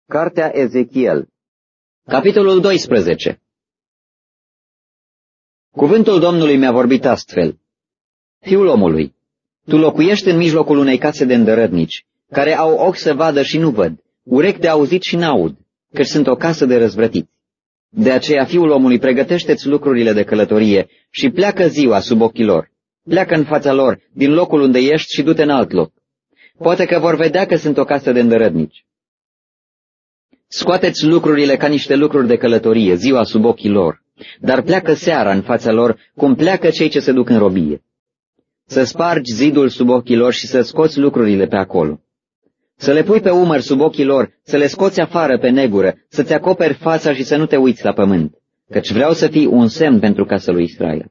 Cartea Ezechiel, capitolul 12. Cuvântul Domnului mi-a vorbit astfel: Fiul omului, tu locuiești în mijlocul unei case de îndărătnici, care au ochi să vadă și nu văd, urechi de auzit și n-aud, căci sunt o casă de răzvrătiți. De aceea, fiul omului, pregătește-ți lucrurile de călătorie și pleacă ziua sub ochii lor. Pleacă în fața lor, din locul unde ești, și du-te în alt loc. Poate că vor vedea că sunt o casă de îndărătnici. Scoateți lucrurile ca niște lucruri de călătorie, ziua sub ochii lor, dar pleacă seara în fața lor, cum pleacă cei ce se duc în robie. Să spargi zidul sub ochii lor și să scoți lucrurile pe acolo. Să le pui pe umăr sub ochii lor, să le scoți afară pe negură, să-ți acoperi fața și să nu te uiți la pământ, căci vreau să fii un semn pentru casa lui Israel.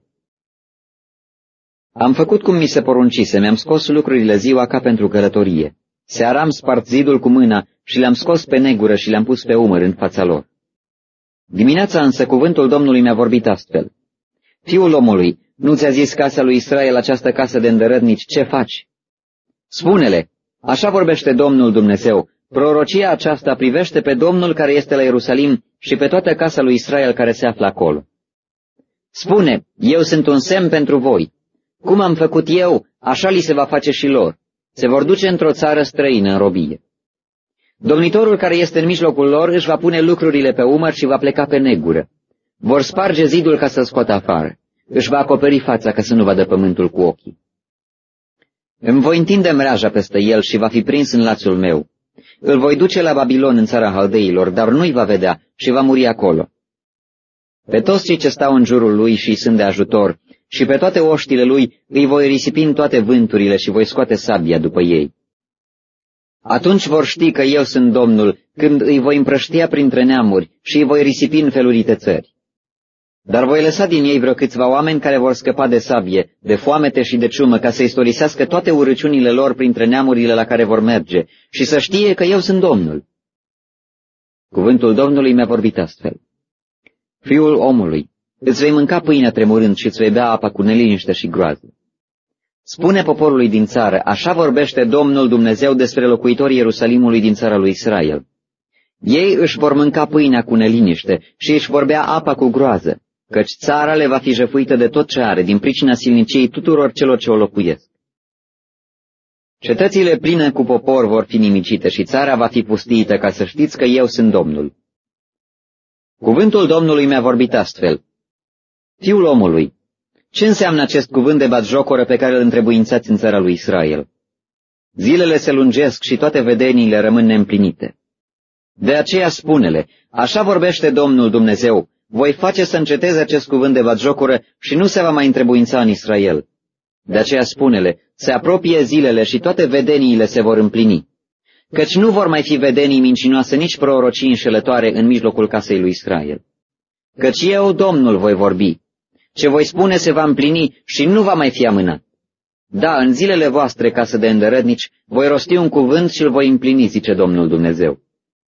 Am făcut cum mi se poruncise, mi-am scos lucrurile ziua ca pentru călătorie. Seara am spart zidul cu mâna și le-am scos pe negură și le-am pus pe umăr în fața lor. Dimineața însă cuvântul Domnului mi-a vorbit astfel: Fiul omului, nu ți-a zis casa lui Israel, această casă de îndărătnici, ce faci? Spune-le, așa vorbește Domnul Dumnezeu, prorocia aceasta privește pe Domnul care este la Ierusalim și pe toată casa lui Israel care se află acolo. Spune, eu sunt un semn pentru voi. Cum am făcut eu, așa li se va face și lor. Se vor duce într-o țară străină în robie. Domnitorul care este în mijlocul lor își va pune lucrurile pe umăr și va pleca pe negură. Vor sparge zidul ca să-l scoată afară. Își va acoperi fața ca să nu vadă pământul cu ochii. Îmi voi întinde mreaja peste el și va fi prins în lațul meu. Îl voi duce la Babilon în țara Haldeilor, dar nu-i va vedea și va muri acolo. Pe toți cei ce stau în jurul lui și sunt de ajutor și pe toate oștile lui îi voi risipi în toate vânturile și voi scoate sabia după ei. Atunci vor ști că eu sunt Domnul, când îi voi împrăștia printre neamuri și îi voi risipi în felurite țări. Dar voi lăsa din ei vreo câțiva oameni care vor scăpa de sabie, de foamete și de ciumă, ca să istorisească toate urăciunile lor printre neamurile la care vor merge și să știe că eu sunt Domnul. Cuvântul Domnului mi-a vorbit astfel: Fiul omului, îți vei mânca pâinea tremurând și îți vei bea apa cu neliniște și groază. Spune poporului din țară, așa vorbește Domnul Dumnezeu despre locuitorii Ierusalimului din țara lui Israel. Ei își vor mânca pâinea cu neliniște și își vor bea apa cu groază, căci țara le va fi jefuită de tot ce are, din pricina silniciei tuturor celor ce o locuiesc. Cetățile pline cu popor vor fi nimicite și țara va fi pustiită, ca să știți că eu sunt Domnul. Cuvântul Domnului mi-a vorbit astfel: Fiul omului, ce înseamnă acest cuvânt de batjocoră pe care îl întrebuințați în țara lui Israel? Zilele se lungesc și toate vedeniile rămân neîmplinite. De aceea spune-le, așa vorbește Domnul Dumnezeu, voi face să înceteze acest cuvânt de batjocură și nu se va mai întrebuința în Israel. De aceea spune-le, se apropie zilele și toate vedeniile se vor împlini, căci nu vor mai fi vedenii mincinoase, nici prorocii înșelătoare în mijlocul casei lui Israel. Căci eu, Domnul, voi vorbi. Ce voi spune se va împlini și nu va mai fi amânat. Da, în zilele voastre, casă de îndărătnici, voi rosti un cuvânt și îl voi împlini, zice Domnul Dumnezeu.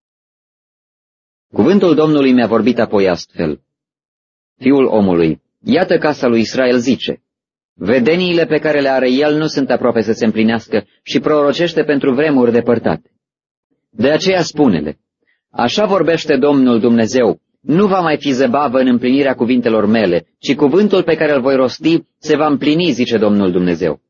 Cuvântul Domnului mi-a vorbit apoi astfel: Fiul omului, iată casa lui Israel zice, vedeniile pe care le are el nu sunt aproape să se împlinească și prorocește pentru vremuri depărtate. De aceea spune-le, așa vorbește Domnul Dumnezeu, nu va mai fi zăbavă în împlinirea cuvintelor mele, ci cuvântul pe care îl voi rosti se va împlini, zice Domnul Dumnezeu.